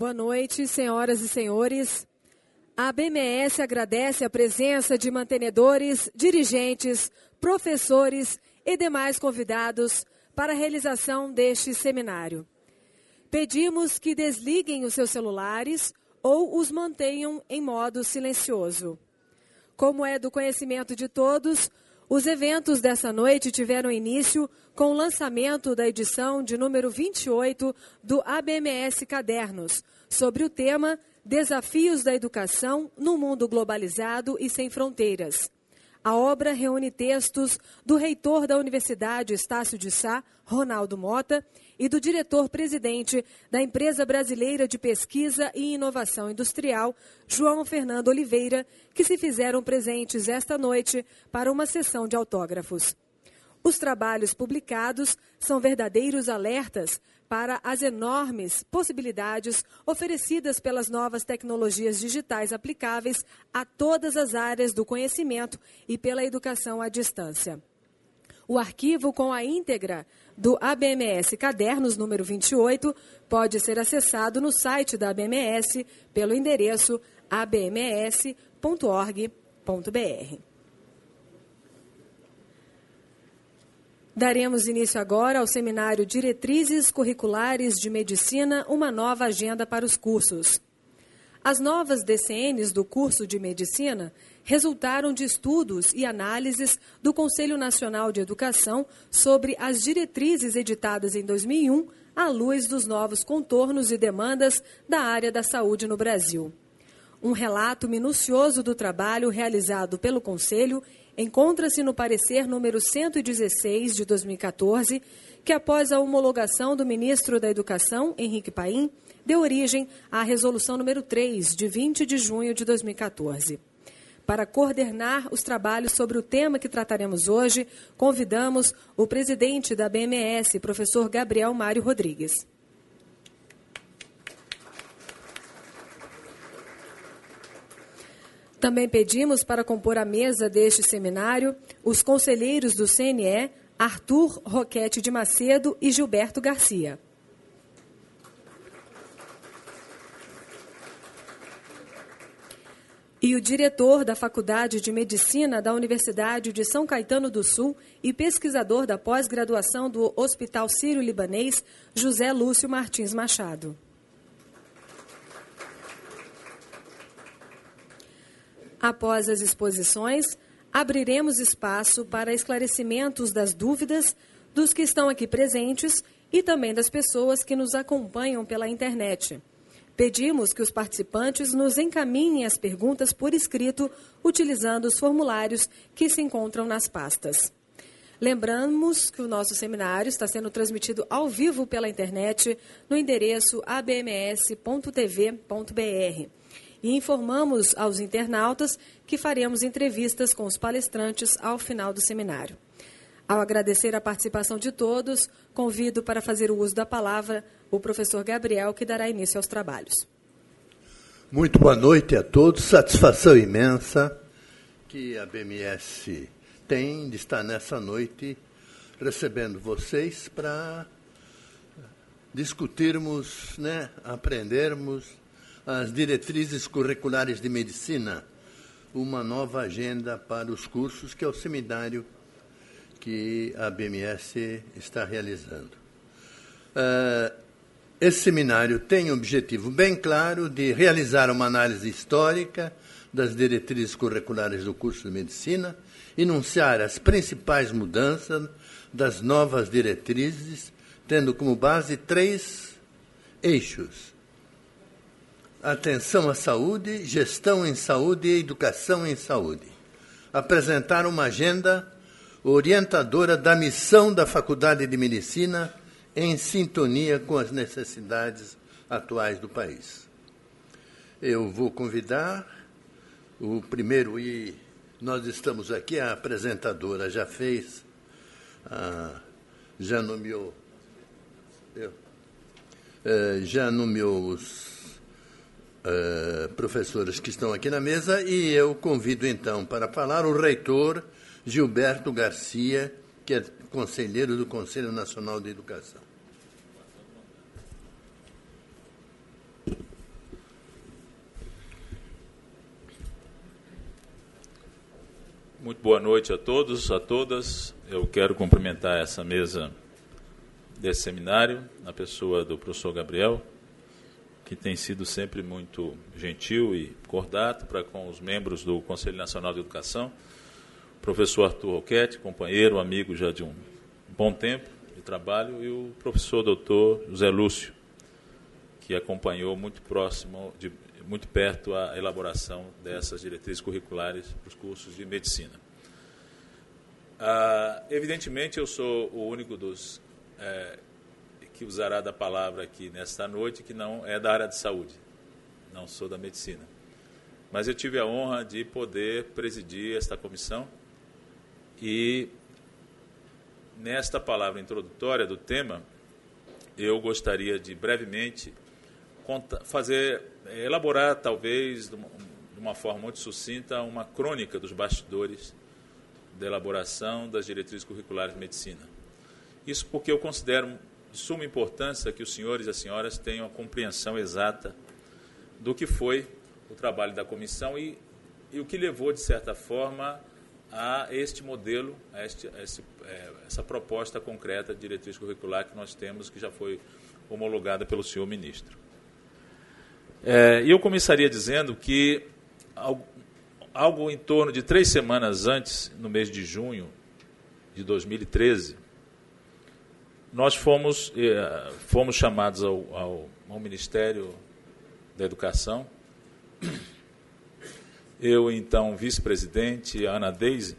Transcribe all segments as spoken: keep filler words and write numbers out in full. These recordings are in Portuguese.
Boa noite, senhoras e senhores. A B M S agradece a presença de mantenedores, dirigentes, professores e demais convidados para a realização deste seminário. Pedimos que desliguem os seus celulares ou os mantenham em modo silencioso. Como é do conhecimento de todos, os eventos dessa noite tiveram início com o lançamento da edição de número vinte e oito do A B M S Cadernos, sobre o tema Desafios da Educação no Mundo Globalizado e Sem Fronteiras. A obra reúne textos do reitor da Universidade Estácio de Sá, Ronaldo Mota, e do diretor-presidente da Empresa Brasileira de Pesquisa e Inovação Industrial, João Fernando Oliveira, que se fizeram presentes esta noite para uma sessão de autógrafos. Os trabalhos publicados são verdadeiros alertas para as enormes possibilidades oferecidas pelas novas tecnologias digitais aplicáveis a todas as áreas do conhecimento e pela educação à distância. O arquivo com a íntegra do A B M S Cadernos número vinte e oito pode ser acessado no site da A B M S pelo endereço a b m s ponto org ponto b r. Daremos início agora ao seminário Diretrizes Curriculares de Medicina, uma nova agenda para os cursos. As novas D C Ns do curso de Medicina resultaram de estudos e análises do Conselho Nacional de Educação sobre as diretrizes editadas em dois mil e um, à luz dos novos contornos e demandas da área da saúde no Brasil. Um relato minucioso do trabalho realizado pelo Conselho encontra-se no parecer número cento e dezesseis de dois mil e quatorze, que após a homologação do ministro da Educação, Henrique Paim, deu origem à resolução número três, de vinte de junho de dois mil e quatorze. Para coordenar os trabalhos sobre o tema que trataremos hoje, convidamos o presidente da B M S, professor Gabriel Mário Rodrigues. Também pedimos para compor a mesa deste seminário os conselheiros do C N E, Arthur Roquete de Macedo e Gilberto Garcia. E o diretor da Faculdade de Medicina da Universidade de São Caetano do Sul e pesquisador da pós-graduação do Hospital Sírio-Libanês, José Lúcio Martins Machado. Após as exposições, abriremos espaço para esclarecimentos das dúvidas dos que estão aqui presentes e também das pessoas que nos acompanham pela internet. Pedimos que os participantes nos encaminhem as perguntas por escrito, utilizando os formulários que se encontram nas pastas. Lembramos que o nosso seminário está sendo transmitido ao vivo pela internet no endereço a b m s ponto t v ponto b r. E informamos aos internautas que faremos entrevistas com os palestrantes ao final do seminário. Ao agradecer a participação de todos, convido para fazer o uso da palavra o professor Gabriel, que dará início aos trabalhos. Muito boa noite a todos. Satisfação imensa que a B M S tem de estar nessa noite recebendo vocês para discutirmos, né, aprendermos as diretrizes curriculares de medicina, uma nova agenda para os cursos, que é o seminário que a B M S está realizando. Uh, esse seminário tem o objetivo bem claro de realizar uma análise histórica das diretrizes curriculares do curso de medicina, enunciar as principais mudanças das novas diretrizes, tendo como base três eixos: atenção à saúde, gestão em saúde e educação em saúde. Apresentar uma agenda orientadora da missão da Faculdade de Medicina em sintonia com as necessidades atuais do país. Eu vou convidar o primeiro, e nós estamos aqui, a apresentadora já fez, a, já nomeou, eu, já nomeou os Uh, professores que estão aqui na mesa, e eu convido então para falar o reitor Gilberto Garcia, que é conselheiro do Conselho Nacional de Educação. Muito boa noite a todos, a todas. Eu quero cumprimentar essa mesa desse seminário, na pessoa do professor Gabriel, que tem sido sempre muito gentil e cordato para com os membros do Conselho Nacional de Educação, o professor Arthur Roquette, companheiro, amigo já de um bom tempo de trabalho, e o professor doutor José Lúcio, que acompanhou muito próximo, de, muito perto a elaboração dessas diretrizes curriculares para os cursos de medicina. Ah, evidentemente, eu sou o único dos é, que usará da palavra aqui nesta noite que não é da área de saúde, não sou da medicina. Mas eu tive a honra de poder presidir esta comissão e, nesta palavra introdutória do tema, eu gostaria de brevemente fazer, elaborar, talvez, de uma, de uma forma muito sucinta, uma crônica dos bastidores da elaboração das diretrizes curriculares de medicina. Isso porque eu considero de suma importância que os senhores e as senhoras tenham a compreensão exata do que foi o trabalho da comissão e, e o que levou, de certa forma, a este modelo, a, este, a esse, é, essa proposta concreta de diretriz curricular que nós temos, que já foi homologada pelo senhor ministro. É, eu começaria dizendo que algo, algo em torno de três semanas antes, no mês de junho de dois mil e treze, nós fomos, eh, fomos chamados ao, ao, ao Ministério da Educação, eu, então, vice-presidente, a Ana Deise,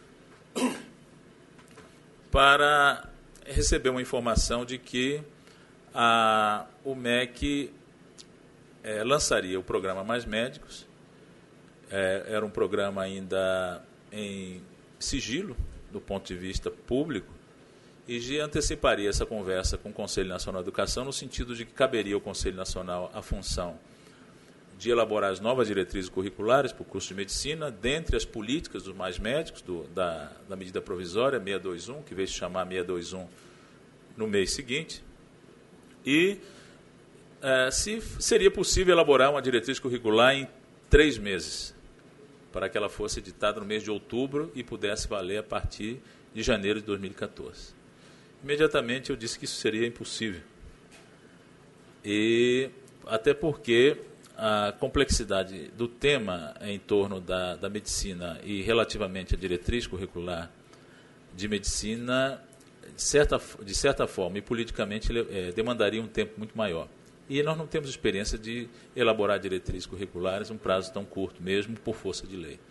para receber uma informação de que a, o M E C É, lançaria o programa Mais Médicos. É, era um programa ainda em sigilo, do ponto de vista público, e já anteciparia essa conversa com o Conselho Nacional de Educação, no sentido de que caberia ao Conselho Nacional a função de elaborar as novas diretrizes curriculares para o curso de medicina, dentre as políticas dos Mais Médicos, do, da, da medida provisória seiscentos e vinte e um, que veio se chamar seiscentos e vinte e um no mês seguinte, e Uh, se seria possível elaborar uma diretriz curricular em três meses, para que ela fosse editada no mês de outubro e pudesse valer a partir de janeiro de dois mil e quatorze. Imediatamente eu disse que isso seria impossível. E até porque a complexidade do tema em torno da, da medicina e relativamente à diretriz curricular de medicina, de certa, de certa forma e politicamente, é, demandaria um tempo muito maior. E nós não temos experiência de elaborar diretrizes curriculares um prazo tão curto, mesmo por força de lei.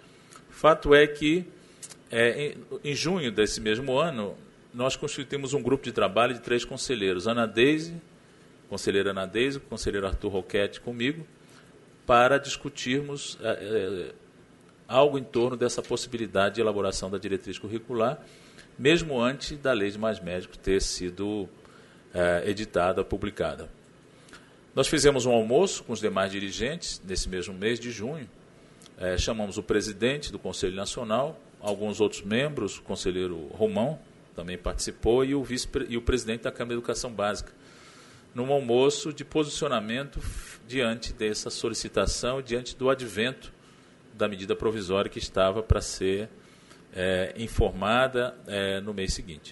Fato é que, é, em, em junho desse mesmo ano, nós constituímos um grupo de trabalho de três conselheiros, Ana Deise, conselheira Ana Deise, o conselheiro Arthur Roquette comigo, para discutirmos é, é, algo em torno dessa possibilidade de elaboração da diretriz curricular, mesmo antes da Lei de Mais Médicos ter sido é, editada, publicada. Nós fizemos um almoço com os demais dirigentes nesse mesmo mês de junho. É, chamamos o presidente do Conselho Nacional, alguns outros membros, o conselheiro Romão também participou, e o, vice, e o presidente da Câmara de Educação Básica, num almoço de posicionamento diante dessa solicitação, diante do advento da medida provisória que estava para ser é, informada é, no mês seguinte.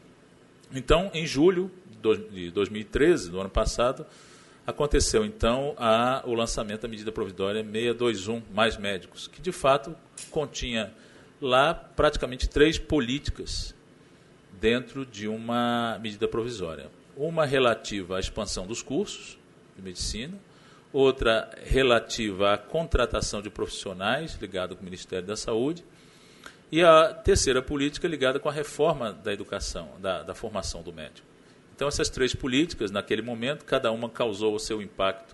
Então, em julho de dois mil e treze, do ano passado, aconteceu, então, a, o lançamento da medida provisória seiscentos e vinte e um, Mais Médicos, que, de fato, continha lá praticamente três políticas dentro de uma medida provisória. Uma relativa à expansão dos cursos de medicina, outra relativa à contratação de profissionais, ligada com o Ministério da Saúde, e a terceira política ligada com a reforma da educação, da, da formação do médico. Então, essas três políticas, naquele momento, cada uma causou o seu impacto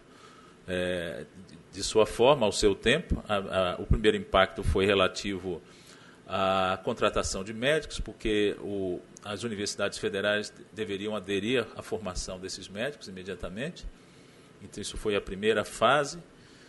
é, de sua forma, ao seu tempo. A, a, o primeiro impacto foi relativo à contratação de médicos, porque o, as universidades federais deveriam aderir à formação desses médicos imediatamente. Então, isso foi a primeira fase.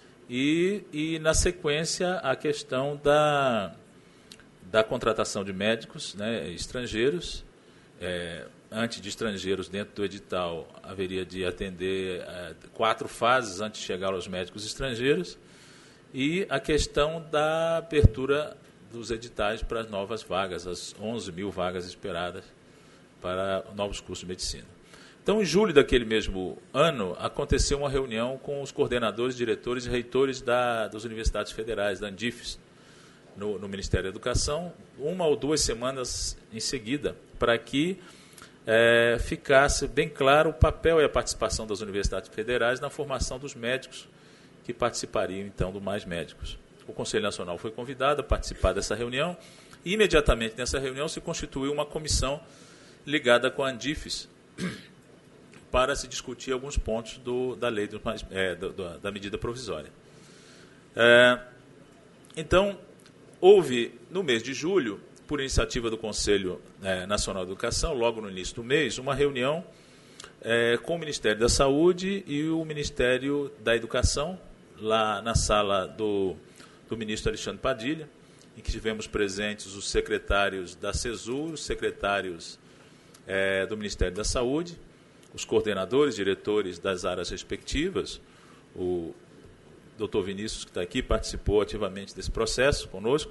E, e na sequência, a questão da, da contratação de médicos, né, estrangeiros. É, antes de estrangeiros, dentro do edital, haveria de atender é, quatro fases antes de chegar aos médicos estrangeiros, e a questão da abertura dos editais para as novas vagas, as onze mil vagas esperadas para novos cursos de medicina. Então, em julho daquele mesmo ano, aconteceu uma reunião com os coordenadores, diretores e reitores da, das universidades federais, da Andifes, no, no Ministério da Educação, uma ou duas semanas em seguida, para que é, ficasse bem claro o papel e a participação das universidades federais na formação dos médicos que participariam, então, do Mais Médicos. O Conselho Nacional foi convidado a participar dessa reunião e, imediatamente nessa reunião, se constituiu uma comissão ligada com a Andifes, para se discutir alguns pontos do, da lei do, é, do, da medida provisória. É, então, houve, no mês de julho, por iniciativa do Conselho é, Nacional de Educação, logo no início do mês, uma reunião é, com o Ministério da Saúde e o Ministério da Educação, lá na sala do, do ministro Alexandre Padilha, em que tivemos presentes os secretários da CESUR, os secretários é, do Ministério da Saúde, os coordenadores, diretores das áreas respectivas. O doutor Vinícius, que está aqui, participou ativamente desse processo conosco.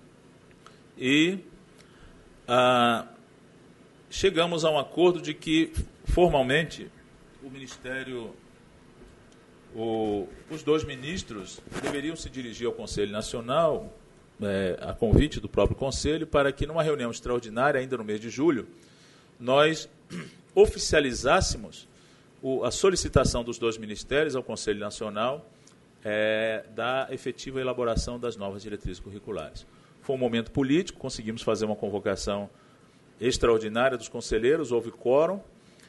E ah, chegamos a um acordo de que, formalmente, o Ministério, o, os dois ministros deveriam se dirigir ao Conselho Nacional, é, a convite do próprio Conselho, para que, numa reunião extraordinária, ainda no mês de julho, nós oficializássemos o, a solicitação dos dois ministérios ao Conselho Nacional é, da efetiva elaboração das novas diretrizes curriculares. Foi um momento político, conseguimos fazer uma convocação extraordinária dos conselheiros, houve quórum,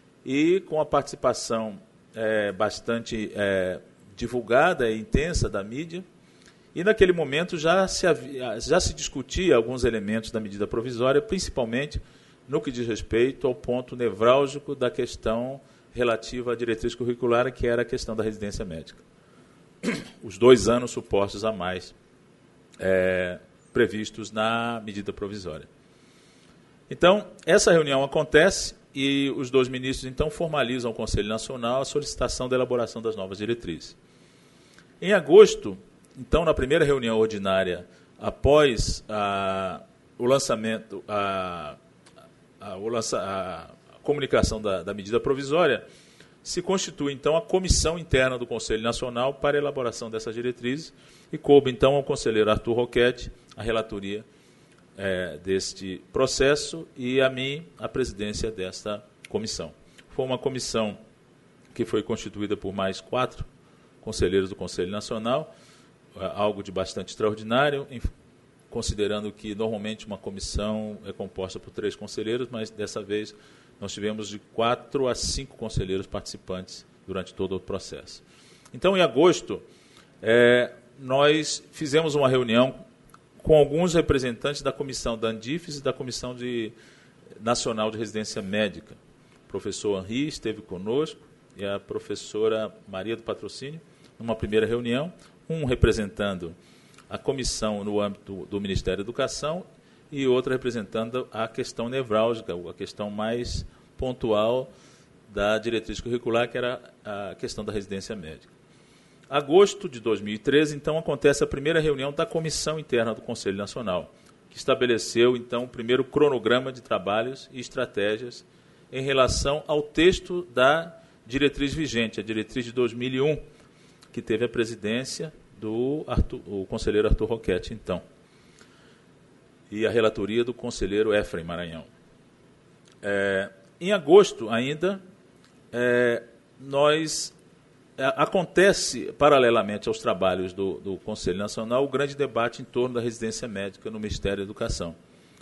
e com a participação é, bastante é, divulgada e intensa da mídia, e naquele momento já se, havia, já se discutia alguns elementos da medida provisória, principalmente no que diz respeito ao ponto nevrálgico da questão relativa à diretriz curricular, que era a questão da residência médica. Os dois anos supostos a mais é, previstos na medida provisória. Então, essa reunião acontece e os dois ministros, então, formalizam ao Conselho Nacional a solicitação da elaboração das novas diretrizes. Em agosto, então, na primeira reunião ordinária, após a, o lançamento, a A, a, a comunicação da, da medida provisória, se constitui, então, a comissão interna do Conselho Nacional para a elaboração dessas diretrizes e coube, então, ao conselheiro Arthur Roquette a relatoria é, deste processo e a mim a presidência desta comissão. Foi uma comissão que foi constituída por mais quatro conselheiros do Conselho Nacional, algo de bastante extraordinário, em, considerando que normalmente uma comissão é composta por três conselheiros, mas dessa vez nós tivemos de quatro a cinco conselheiros participantes durante todo o processo. Então, em agosto, é, nós fizemos uma reunião com alguns representantes da comissão da Andifes e da Comissão de, Nacional de Residência Médica. O professor Henri esteve conosco e a professora Maria do Patrocínio, numa primeira reunião, um representando a comissão no âmbito do Ministério da Educação e outra representando a questão nevrálgica, a questão mais pontual da diretriz curricular, que era a questão da residência médica. Agosto de dois mil e treze, então, acontece a primeira reunião da Comissão Interna do Conselho Nacional, que estabeleceu, então, o primeiro cronograma de trabalhos e estratégias em relação ao texto da diretriz vigente, a diretriz de dois mil e um, que teve a presidência do Arthur, o conselheiro Arthur Roquette, então, e a relatoria do conselheiro Efraim Maranhão. É, em agosto, ainda, é, nós é, acontece, paralelamente aos trabalhos do, do Conselho Nacional, o grande debate em torno da residência médica no Ministério da Educação,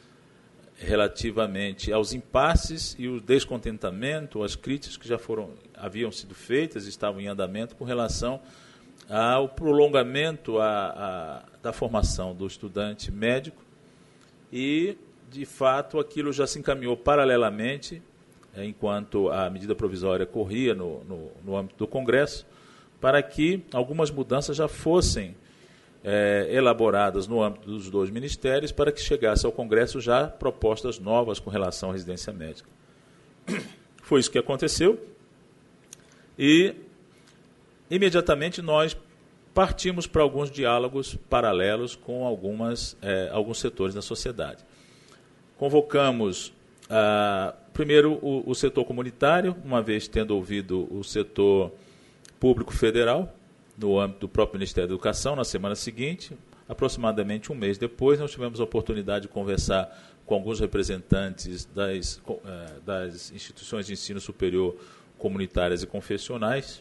relativamente aos impasses e o descontentamento, as críticas que já foram, haviam sido feitas, estavam em andamento com relação ao prolongamento a, a, da formação do estudante médico e, de fato, aquilo já se encaminhou paralelamente, é, enquanto a medida provisória corria no, no, no âmbito do Congresso, para que algumas mudanças já fossem é, elaboradas no âmbito dos dois ministérios, para que chegasse ao Congresso já propostas novas com relação à residência médica. Foi isso que aconteceu e imediatamente nós partimos para alguns diálogos paralelos com algumas, eh, alguns setores da sociedade. Convocamos, ah, primeiro, o, o setor comunitário, uma vez tendo ouvido o setor público federal, no âmbito do próprio Ministério da Educação, na semana seguinte. Aproximadamente um mês depois, nós tivemos a oportunidade de conversar com alguns representantes das, eh, das instituições de ensino superior comunitárias e confessionais.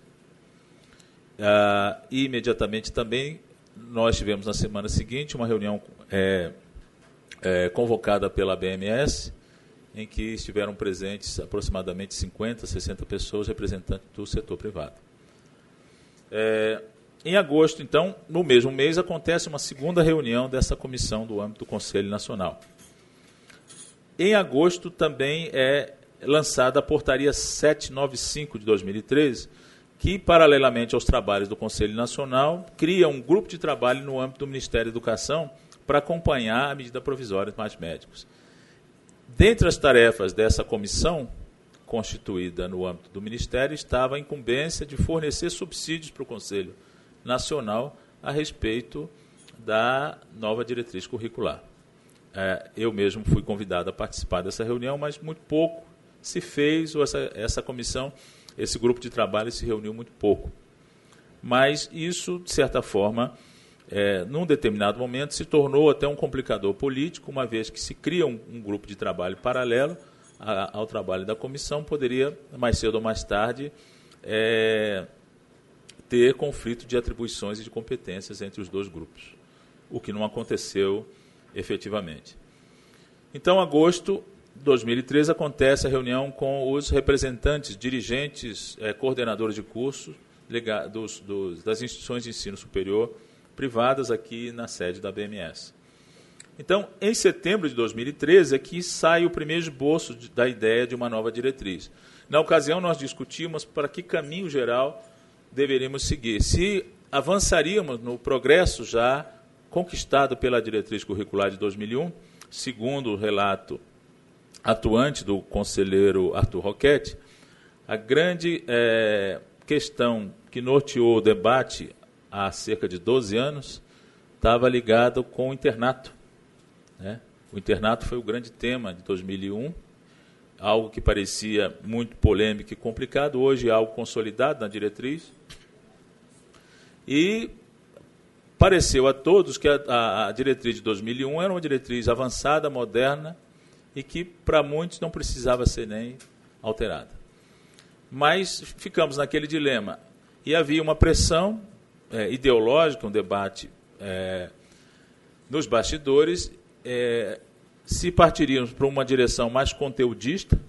Ah, e, imediatamente, também, nós tivemos, na semana seguinte, uma reunião é, é, convocada pela B M S, em que estiveram presentes aproximadamente cinquenta, sessenta pessoas, representantes do setor privado. É, em agosto, então, no mesmo mês, acontece uma segunda reunião dessa comissão do âmbito do Conselho Nacional. Em agosto, também é lançada a Portaria setecentos e noventa e cinco de dois mil e treze, que, paralelamente aos trabalhos do Conselho Nacional, cria um grupo de trabalho no âmbito do Ministério da Educação para acompanhar a medida provisória de mais médicos. Dentre as tarefas dessa comissão, constituída no âmbito do Ministério, estava a incumbência de fornecer subsídios para o Conselho Nacional a respeito da nova diretriz curricular. É, eu mesmo fui convidado a participar dessa reunião, mas muito pouco se fez, ou essa, essa comissão, esse grupo de trabalho se reuniu muito pouco. Mas isso, de certa forma, é, num determinado momento, se tornou até um complicador político, uma vez que se cria um, um grupo de trabalho paralelo a, ao trabalho da comissão, poderia, mais cedo ou mais tarde, é, ter conflito de atribuições e de competências entre os dois grupos, o que não aconteceu efetivamente. Então, em agosto de dois mil e treze, acontece a reunião com os representantes, dirigentes, eh, coordenadores de cursos dos, dos, das instituições de ensino superior privadas aqui na sede da B M S. Então, em setembro de dois mil e treze, é que sai o primeiro esboço de, da ideia de uma nova diretriz. Na ocasião, nós discutimos para que caminho geral deveríamos seguir. Se avançaríamos no progresso já conquistado pela diretriz curricular de dois mil e um, segundo o relato atuante do conselheiro Arthur Roquette, a grande é, questão que norteou o debate há cerca de doze anos estava ligada com o internato. Né? O internato foi o grande tema de dois mil e um, algo que parecia muito polêmico e complicado, hoje é algo consolidado na diretriz. E pareceu a todos que a, a, a diretriz de dois mil e um era uma diretriz avançada, moderna, e que, para muitos, não precisava ser nem alterada. Mas ficamos naquele dilema. E havia uma pressão é, ideológica, um debate é, nos bastidores, é, se partiríamos para uma direção mais conteudista,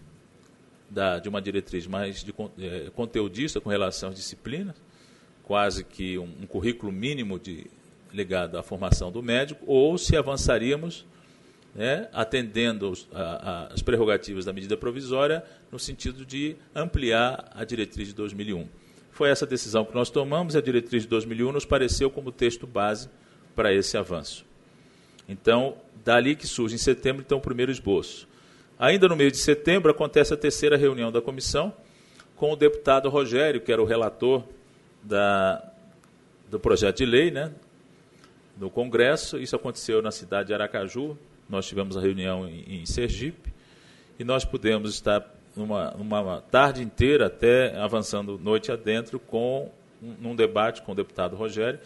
da, de uma diretriz mais de, é, conteudista com relação às disciplinas, quase que um, um currículo mínimo de, ligado à formação do médico, ou se avançaríamos, né, atendendo a, a, as prerrogativas da medida provisória, no sentido de ampliar a diretriz de dois mil e um. Foi essa decisão que nós tomamos, e a diretriz de dois mil e um nos pareceu como texto base para esse avanço. Então, dali que surge em setembro, então, o primeiro esboço. Ainda no mês de setembro, acontece a terceira reunião da comissão, com o deputado Rogério, que era o relator da, do projeto de lei, né, no Congresso. Isso aconteceu na cidade de Aracaju. Nós tivemos a reunião em, em Sergipe, e nós pudemos estar numa, numa tarde inteira, até avançando noite adentro, com, um, num debate com o deputado Rogério,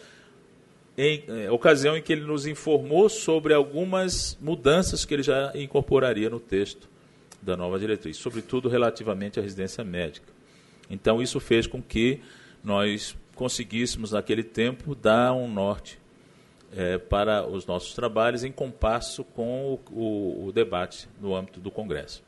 em é, ocasião em que ele nos informou sobre algumas mudanças que ele já incorporaria no texto da nova diretriz, sobretudo relativamente à residência médica. Então, isso fez com que nós conseguíssemos, naquele tempo, dar um norte É, para os nossos trabalhos, em compasso com o, o, o debate no âmbito do Congresso.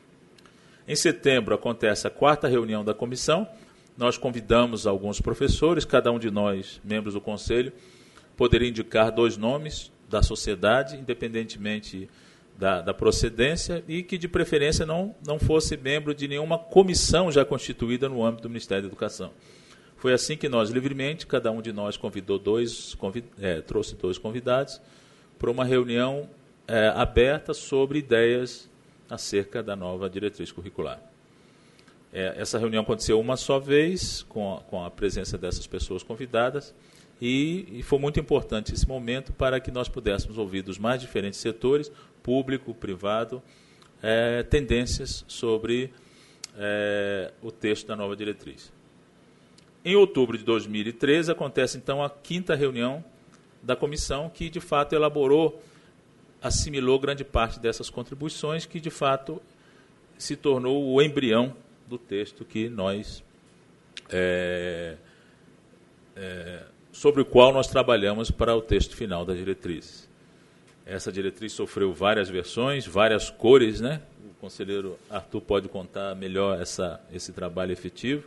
Em setembro, acontece a quarta reunião da comissão. Nós convidamos alguns professores, cada um de nós, membros do Conselho, poderia indicar dois nomes da sociedade, independentemente da, da procedência, e que, de preferência, não, não fosse membro de nenhuma comissão já constituída no âmbito do Ministério da Educação. Foi assim que nós, livremente, cada um de nós convidou dois, convid, é, trouxe dois convidados para uma reunião é, aberta sobre ideias acerca da nova diretriz curricular. É, essa reunião aconteceu uma só vez, com a, com a presença dessas pessoas convidadas, e, e foi muito importante esse momento para que nós pudéssemos ouvir dos mais diferentes setores, público, privado, é, tendências sobre é, o texto da nova diretriz. Em outubro de dois mil e treze, acontece, então, a quinta reunião da comissão, que, de fato, elaborou, assimilou grande parte dessas contribuições, que, de fato, se tornou o embrião do texto que nós, é, é, sobre o qual nós trabalhamos para o texto final da diretriz. Essa diretriz sofreu várias versões, várias cores, né? O conselheiro Arthur pode contar melhor essa, esse trabalho efetivo.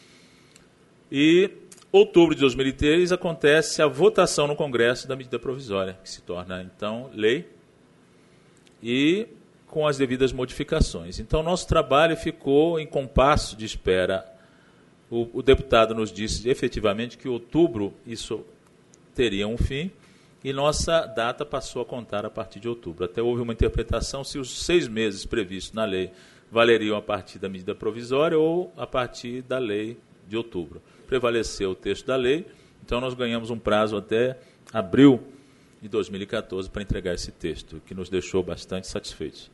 E, outubro de dois mil e treze, acontece a votação no Congresso da medida provisória, que se torna, então, lei, e com as devidas modificações. Então, nosso trabalho ficou em compasso de espera. O, o deputado nos disse, efetivamente, que em outubro isso teria um fim, e nossa data passou a contar a partir de outubro. Até houve uma interpretação se os seis meses previstos na lei valeriam a partir da medida provisória ou a partir da lei de outubro. Prevaleceu o texto da lei, então nós ganhamos um prazo até abril de dois mil e quatorze para entregar esse texto, que nos deixou bastante satisfeitos.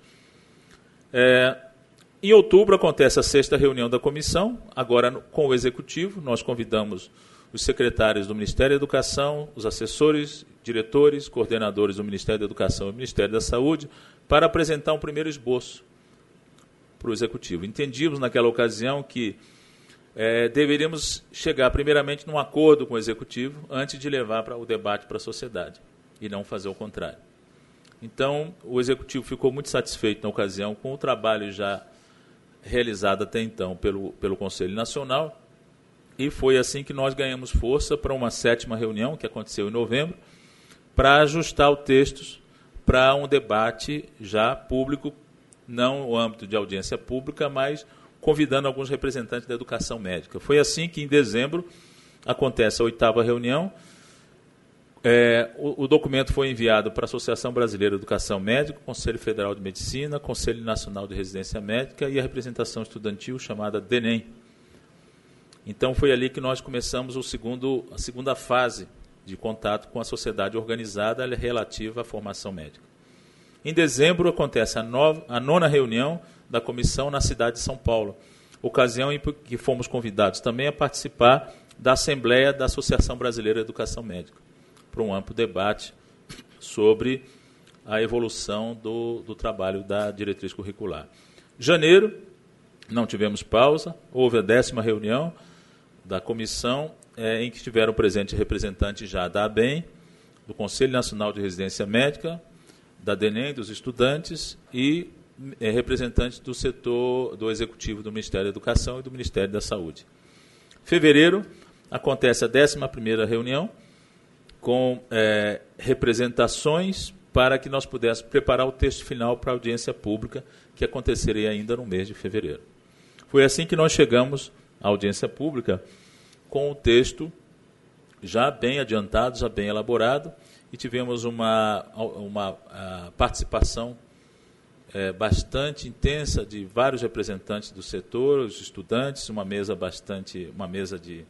É, em outubro acontece a sexta reunião da comissão, agora com o Executivo. Nós convidamos os secretários do Ministério da Educação, os assessores, diretores, coordenadores do Ministério da Educação e do Ministério da Saúde, para apresentar um primeiro esboço para o Executivo. Entendíamos naquela ocasião que É, deveríamos chegar primeiramente num acordo com o Executivo antes de levar para o debate para a sociedade, e não fazer o contrário. Então, o Executivo ficou muito satisfeito na ocasião com o trabalho já realizado até então pelo, pelo Conselho Nacional, e foi assim que nós ganhamos força para uma sétima reunião, que aconteceu em novembro, para ajustar o texto para um debate já público, não no âmbito de audiência pública, mas convidando alguns representantes da educação médica. Foi assim que, em dezembro, acontece a oitava reunião. É, o, o documento foi enviado para a Associação Brasileira de Educação Médica, Conselho Federal de Medicina, Conselho Nacional de Residência Médica e a representação estudantil chamada DENEM. Então, foi ali que nós começamos o segundo, a segunda fase de contato com a sociedade organizada relativa à formação médica. Em dezembro, acontece a, nova, a nona reunião da comissão na cidade de São Paulo, ocasião em que fomos convidados também a participar da Assembleia da Associação Brasileira de Educação Médica, para um amplo debate sobre a evolução do, do trabalho da diretriz curricular. Janeiro, não tivemos pausa, houve a décima reunião da comissão, é, em que estiveram presentes representantes já da ABEM, do Conselho Nacional de Residência Médica, da DENEM, dos estudantes, e é, representantes do setor do Executivo do Ministério da Educação e do Ministério da Saúde. Em fevereiro, acontece a décima primeira reunião, com é, representações para que nós pudéssemos preparar o texto final para a audiência pública, que aconteceria ainda no mês de fevereiro. Foi assim que nós chegamos à audiência pública, com o texto já bem adiantado, já bem elaborado, e tivemos uma, uma a participação é, bastante intensa de vários representantes do setor, os estudantes, uma mesa bastante, uma mesa de,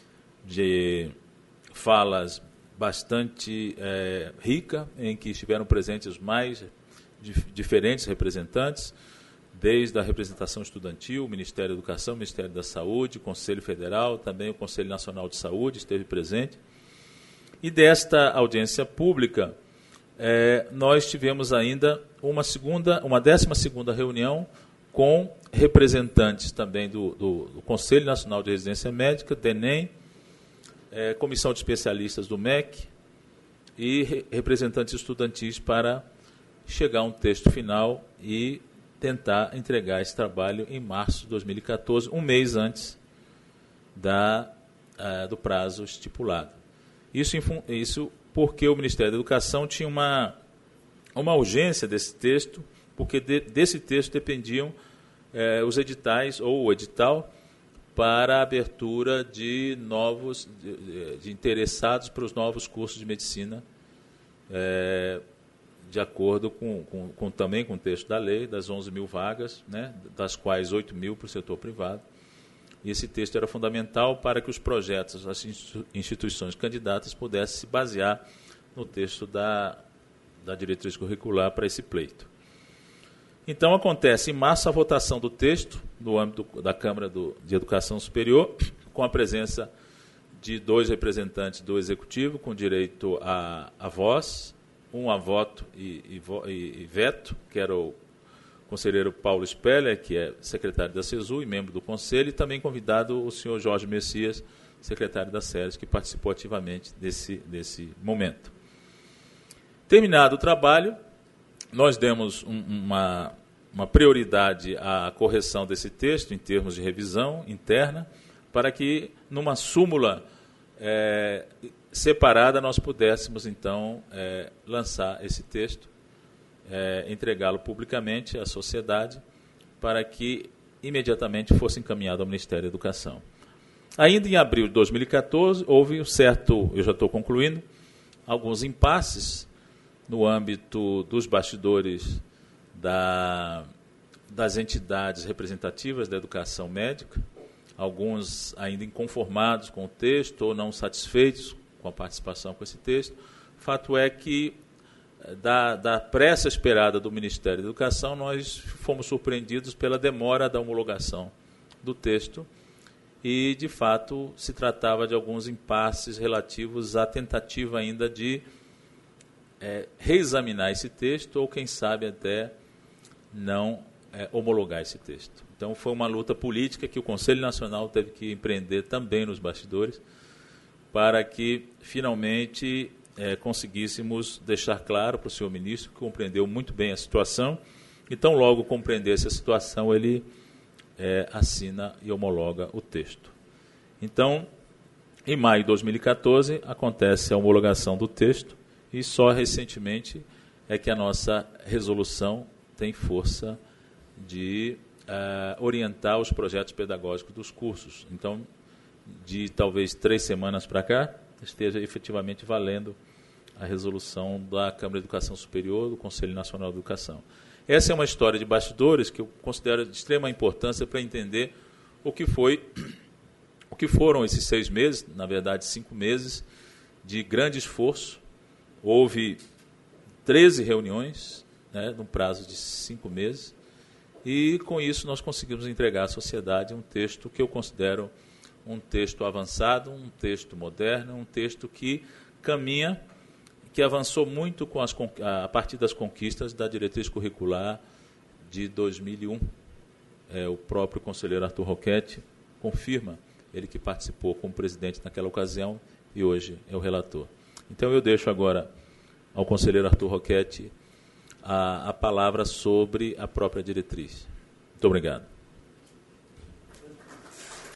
de falas bastante é, rica, em que estiveram presentes os mais dif diferentes representantes, desde a representação estudantil, o Ministério da Educação, o Ministério da Saúde, o Conselho Federal, também o Conselho Nacional de Saúde esteve presente. E desta audiência pública, é, nós tivemos ainda uma segunda, uma décima segunda reunião com representantes também do, do, do Conselho Nacional de Residência Médica, DENEM, é, Comissão de Especialistas do M E C e re, representantes estudantis para chegar a um texto final e tentar entregar esse trabalho em março de dois mil e quatorze, um mês antes da, uh, do prazo estipulado. Isso, isso porque o Ministério da Educação tinha uma, uma urgência desse texto, porque de, desse texto dependiam eh, os editais, ou o edital, para a abertura de novos, de, de interessados para os novos cursos de medicina, eh, de acordo com, com, com também com o texto da lei, das onze mil vagas, né, das quais oito mil para o setor privado. E esse texto era fundamental para que os projetos, as instituições candidatas pudessem se basear no texto da, da diretriz curricular para esse pleito. Então, acontece em março a votação do texto no âmbito da Câmara do, de Educação Superior, com a presença de dois representantes do Executivo, com direito a, a voz, um a voto e, e, e veto, que era o conselheiro Paulo Speller, que é secretário da CESU e membro do Conselho, e também convidado o senhor Jorge Messias, secretário da SERES, que participou ativamente desse, desse momento. Terminado o trabalho, nós demos um, uma, uma prioridade à correção desse texto, em termos de revisão interna, para que, numa súmula é, separada, nós pudéssemos, então, é, lançar esse texto, é, entregá-lo publicamente à sociedade, para que imediatamente fosse encaminhado ao Ministério da Educação. Ainda em abril de dois mil e quatorze, houve um certo, eu já estou concluindo, alguns impasses no âmbito dos bastidores da, das entidades representativas da educação médica, alguns ainda inconformados com o texto ou não satisfeitos com a participação com esse texto. Fato é que, da, da pressa esperada do Ministério da Educação, nós fomos surpreendidos pela demora da homologação do texto e, de fato, se tratava de alguns impasses relativos à tentativa ainda de é, reexaminar esse texto ou, quem sabe, até não é, homologar esse texto. Então, foi uma luta política que o Conselho Nacional teve que empreender também nos bastidores para que, finalmente, é, conseguíssemos deixar claro para o senhor ministro, que compreendeu muito bem a situação, e tão logo compreendesse a situação, ele é, assina e homologa o texto. Então, em maio de dois mil e quatorze, acontece a homologação do texto, e só recentemente é que a nossa resolução tem força de uh, orientar os projetos pedagógicos dos cursos. Então, de talvez três semanas para cá, esteja efetivamente valendo a resolução da Câmara de Educação Superior, do Conselho Nacional de Educação. Essa é uma história de bastidores que eu considero de extrema importância para entender o que foi, o que foram esses seis meses, na verdade cinco meses, de grande esforço. Houve treze reuniões, né, num prazo de cinco meses, e com isso nós conseguimos entregar à sociedade um texto que eu considero um texto avançado, um texto moderno, um texto que caminha, que avançou muito com as, a partir das conquistas da diretriz curricular de dois mil e um. É, o próprio conselheiro Arthur Roquette confirma, ele que participou como presidente naquela ocasião e hoje é o relator. Então eu deixo agora ao conselheiro Arthur Roquette a, a palavra sobre a própria diretriz. Muito obrigado.